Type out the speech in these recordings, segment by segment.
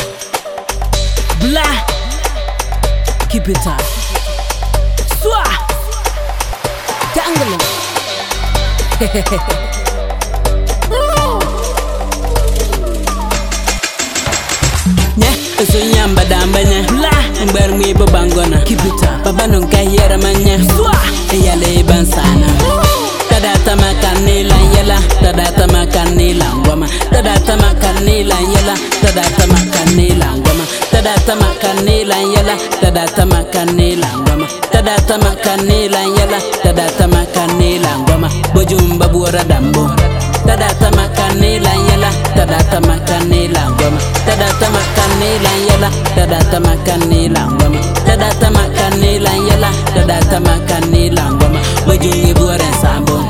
Blah. Keep it up. Swa. Jungle. So yamba dambanya Blah. Mbar mi babangona Keep it up. Baba nunca hiera manya Swa. Yale bansana Tadata makanila yela, tadata makanila ngoma, tadata makanila yela, tadata makanila ngoma, tadata makanila yela, tadata makanila ngoma, tadata makanila yela, tadata makanila ngoma, bojumba buora dambo, tadata makanila yela, tadata makanila ngoma, tadata makanila yela, tadata makanila ngoma, tadata makanila yela, tadata makanila ngoma, bojumba buora sambo.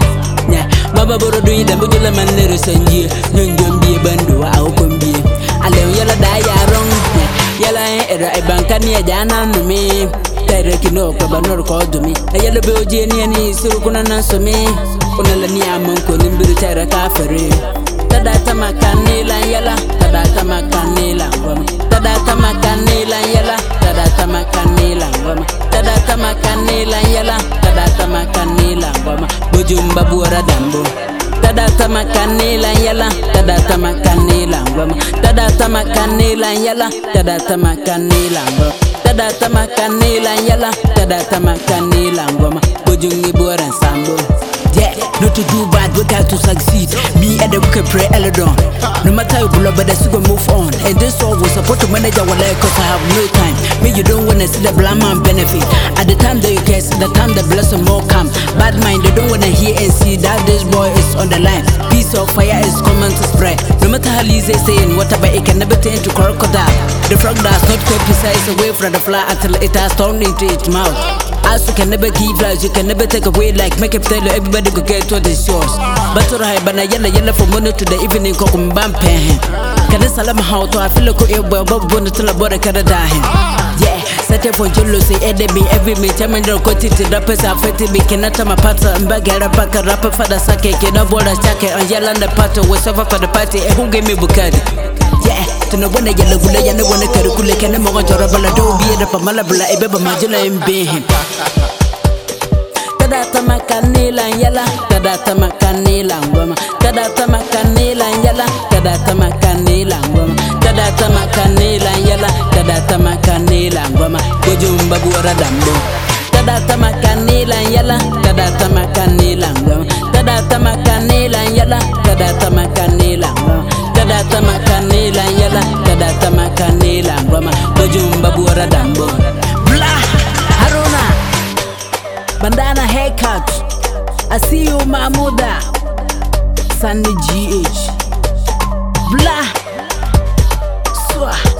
Baba boro do ida bujula manero sanjie nyonjombi bandu au kombi ale yala da ya rong yala era e bankani ajana numi tere kino ko banor ko dumi yala be oje ni suru kuna nansumi kuna la ni amon ko limbiru tere kafere tadata makanila yala tadata makanila ngoma tadata makanila yala tadata makanila ngoma tadata makanila yala tadata makanila ngoma bujumba buora dambo tadata makanila yala tadata makanila ngoma tadata makanila yala tadata makanila ngoma tadata makanila yala tadata makanila ngoma bujungi buora sambo. Yeah, not to do bad, we got to succeed. Me and the can pray Eladon. No matter how you but I still move on. And this all was supposed to manage our life cause I have no time. Me, you don't wanna see the blind man benefit. At the time that you can see the time the blessing more come. Bad mind, they don't wanna hear and see that this boy is on the line. Piece of fire is common to spread. No matter how easy saying whatever, it can never turn to crocodile. The frog does not keep precise away from the fly until it has turned into its mouth. As you can never keep lies, you can never take away like make up tell you everybody go get what is yours. But to high bana yella from morning to the evening kokum bam pen. Can I salam how to I feel like a boy bonnet till a border canada him. Yeah, set up for jealousy, enemy every minute. I'm in the cottage to rappers are fetty, making out my partner and bag a rapper for the sake, no border jacket and yell on the party was over for the party. Who gave me Bukadi? Yeah, to know when I yell away, I know when I calculate and I'm going to be a Pamalabla, a baby Majula and be him. Tadata makanila yala, tadata makanila ngoma, tadata makanila yala, tadata makanila ngoma, tadata makanila yala, tadata makanila ngoma, bojumba buora dambo. Tadata makanila yala, tadata makanila ngoma, tadata makanila yala, tadata makanila ngoma, tadata makanila yala, tadata makanila ngoma, bojumba buora dambo. Blah, Haruna. Bandana haircut. I see you, Mahmuda. Sunny GH. Blah. Swah.